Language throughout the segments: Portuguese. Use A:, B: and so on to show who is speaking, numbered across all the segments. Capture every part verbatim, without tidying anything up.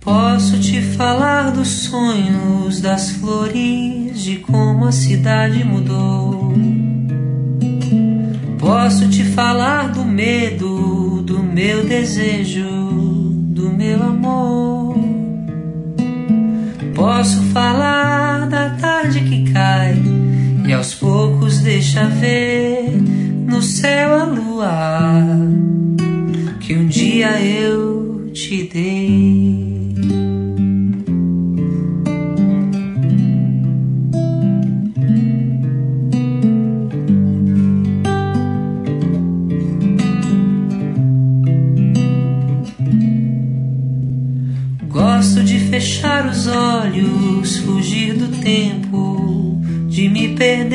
A: Posso te falar dos sonhos, das flores, de como a cidade mudou. Posso te falar do medo, do meu desejo, do meu amor. Posso falar da tarde que cai e aos poucos deixa ver no céu a lua que um dia eu te dei. Gosto de fechar os olhos, fugir do tempo, de me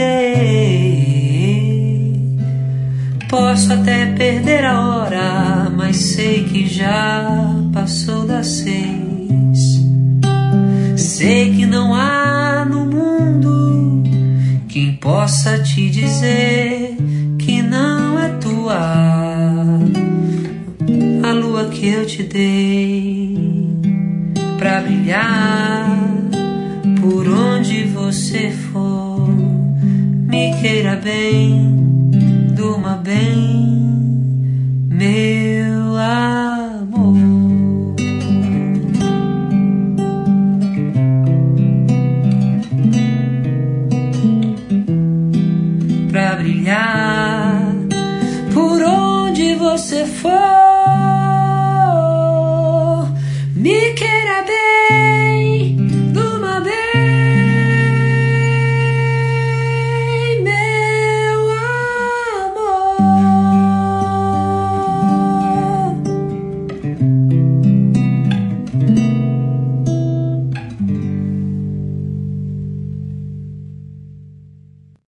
A: perder. Posso até perder a hora, mas sei que já passou das seis. Sei que não há no mundo quem possa te dizer que não é tua a lua que eu te dei pra brilhar por onde você for. Me queira bem, durma bem, meu